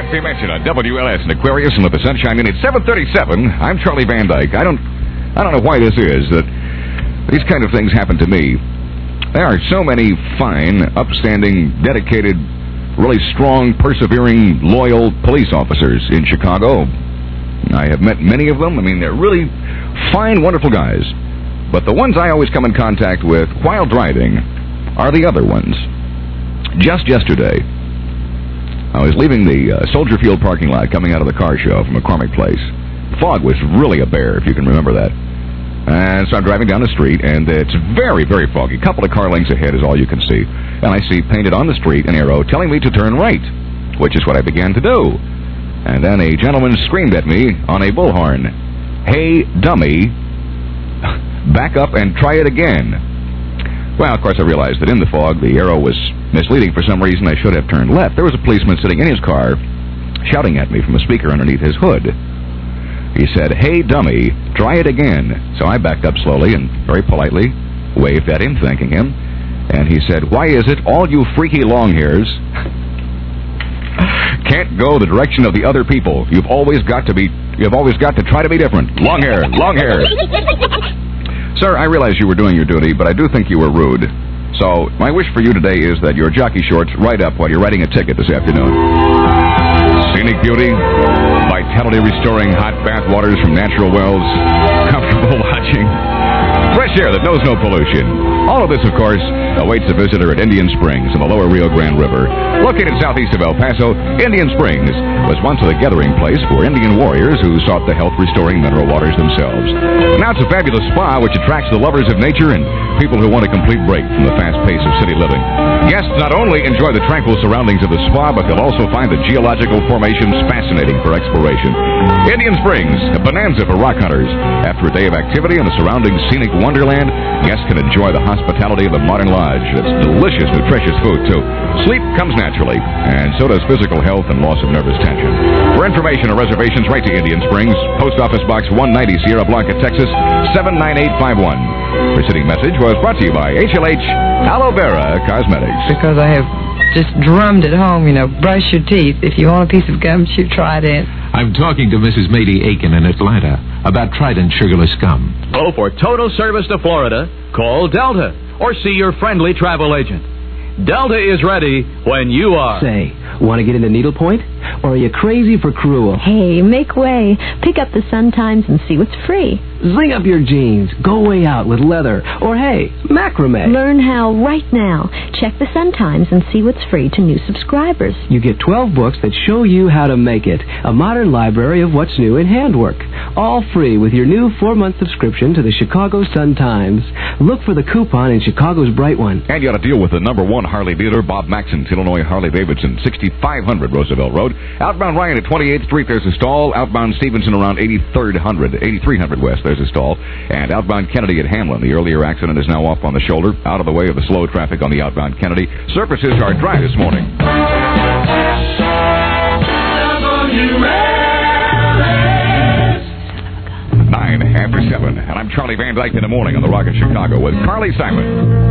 Happy mention on WLS and Aquarius and Let the Sunshine In. It's 7:37. I'm Charlie Van Dyke. I don't know why this is that these kind of things happen to me. There are so many fine, upstanding, dedicated, really strong, persevering, loyal police officers in Chicago. I have met many of them. I mean, they're really fine, wonderful guys. But the ones I always come in contact with while driving are the other ones. Just yesterday, I was leaving the Soldier Field parking lot coming out of the car show from McCormick Place. Fog was really a bear, if you can remember that. And so I'm driving down the street, and it's very, very foggy. A couple of car lengths ahead is all you can see. And I see painted on the street an arrow telling me to turn right, which is what I began to do. And then a gentleman screamed at me on a bullhorn, "Hey, dummy, back up and try it again." Well, of course, I realized that in the fog, the arrow was misleading. For some reason, I should have turned left. There was a policeman sitting in his car shouting at me from a speaker underneath his hood. He said, "Hey, dummy, try it again." So I backed up slowly and very politely waved at him, thanking him. And he said, "Why is it all you freaky long hairs can't go the direction of the other people? You've always got to try to be different. Long hair, long hair." Sir, I realize you were doing your duty, but I do think you were rude. So my wish for you today is that your jockey shorts right up while you're writing a ticket this afternoon. Scenic beauty, vitality restoring hot bath waters from natural wells, comfortable lodging, fresh air that knows no pollution. All of this, of course, awaits a visitor at Indian Springs in the lower Rio Grande River. Located southeast of El Paso, Indian Springs was once a gathering place for Indian warriors who sought the health-restoring mineral waters themselves. Now it's a fabulous spa which attracts the lovers of nature and people who want a complete break from the fast pace of city living. Guests not only enjoy the tranquil surroundings of the spa, but they'll also find the geological formations fascinating for exploration. Indian Springs, a bonanza for rock hunters. After a day of activity in the surrounding scenic wonderland, guests can enjoy the hospitality of the modern lodge. It's delicious, nutritious food, too. Sleep comes naturally, and so does physical health and loss of nervous tension. For information or reservations, write to Indian Springs, Post Office Box 190, Sierra Blanca, Texas, 79851. Preceding message was brought to you by HLH Aloe Vera Cosmetics. Because I have just drummed at home, brush your teeth. If you want a piece of gumshoe, try it. I'm talking to Mrs. Mady Aiken in Atlanta about Trident Sugarless Gum. Oh, for total service to Florida, call Delta or see your friendly travel agent. Delta is ready when you are. Say, want to get into needlepoint? Or are you crazy for Cruel? Hey, make way. Pick up the Sun Times and see what's free. Zing up your jeans. Go way out with leather. Or hey, macrame. Learn how right now. Check the Sun Times and see what's free to new subscribers. You get 12 books that show you how to make it. A modern library of what's new in handwork. All free with your new 4-month subscription to the Chicago Sun Times. Look for the coupon in Chicago's Bright One. And you got to deal with the #1 Harley dealer, Bob Maxon's Illinois Harley-Davidson, 6500 Roosevelt Road. Outbound Ryan at 28th Street, there's a stall. Outbound Stevenson around 8300 West, there's a stall. And outbound Kennedy at Hamlin. The earlier accident is now off on the shoulder, out of the way of the slow traffic on the outbound Kennedy. Surfaces are dry this morning. 9 after 7. And I'm Charlie Van Dyke in the morning on the Rock of Chicago with Carly Simon.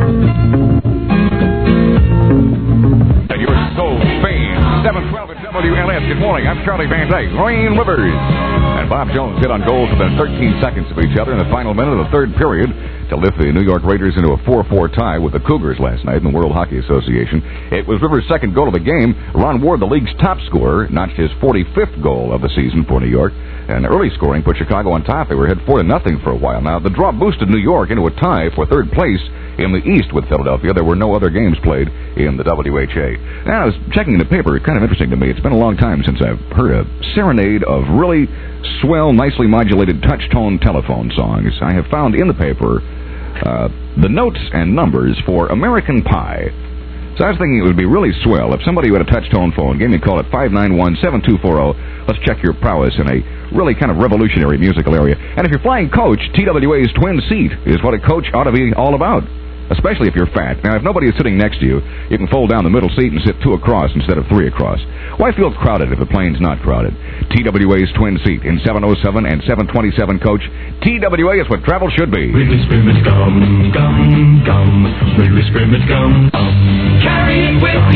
And you're so famed. 712 at WLS. Good morning. I'm Charlie Van Dyke. Rain Rivers and Bob Jones hit on goals within 13 seconds of each other in the final minute of the third period to lift the New York Raiders into a 4-4 tie with the Cougars last night in the World Hockey Association. It was Rivers' second goal of the game. Ron Ward, the league's top scorer, notched his 45th goal of the season for New York. And early scoring put Chicago on top. They were ahead 4-0 for a while. Now, the draw boosted New York into a tie for third place in the East with Philadelphia. There were no other games played in the WHA. Now, I was checking the paper. It's kind of interesting to me. It's been a long time since I've heard a serenade of really swell, nicely modulated touch-tone telephone songs. I have found in the paper the notes and numbers for American Pie. So I was thinking it would be really swell if somebody who had a touch-tone phone gave me a call at 591-7240. Let's check your prowess in a really kind of revolutionary musical area. And if you're flying coach, TWA's twin seat is what a coach ought to be all about, especially if you're fat. Now, if nobody is sitting next to you, you can fold down the middle seat and sit 2 across instead of 3 across. Why feel crowded if the plane's not crowded? TWA's twin seat in 707 and 727 coach. TWA is what travel should be. Wrigley Scrimmage gum, gum, gum. Wrigley Scrimmage gum, gum. Carry it with you.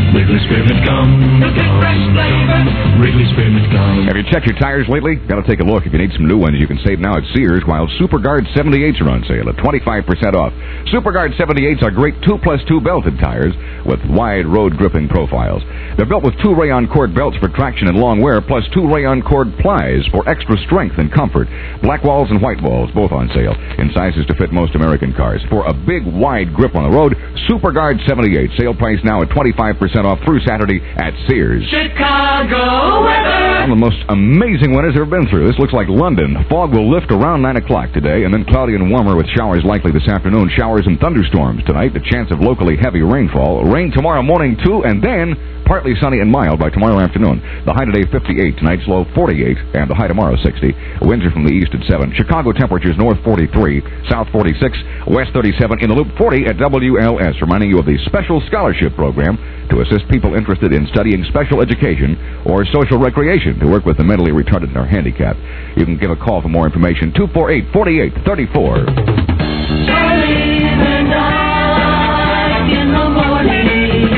Wrigley Spearmint Gum. Fresh flavor. Wrigley Spearmint Gum. Have you checked your tires lately? Got to take a look. If you need some new ones, you can save now at Sears, while SuperGuard 78s are on sale at 25% off. SuperGuard 78s are great 2+2 belted tires with wide road gripping profiles. They're built with 2 rayon cord belts for traction and long wear, plus 2 rayon cord plies for extra strength and comfort. Black walls and white walls, both on sale, in sizes to fit most American cars. For a big, wide grip on the road, SuperGuard 78. Sale price now at 25% off through Saturday at Sears. Chicago weather. One of the most amazing winters I've ever been through. This looks like London. Fog will lift around 9 o'clock today, and then cloudy and warmer with showers likely this afternoon. Showers and thunderstorms tonight. The chance of locally heavy rainfall. Rain tomorrow morning, too, and then partly sunny and mild by tomorrow afternoon. The high today 58, tonight's low 48, and the high tomorrow 60. Winds are from the east at 7. Chicago temperatures north 43, south 46, west 37, in the loop 40 at WLS. Reminding you of the Special Scholarship Program to assist people interested in studying special education or social recreation to work with the mentally retarded or handicapped. You can give a call for more information, 248-4834. Charlie and I in the morning.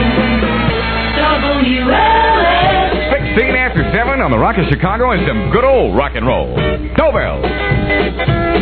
WLS. 16 after 7 on the Rock of Chicago and some good old rock and roll. Go Bells.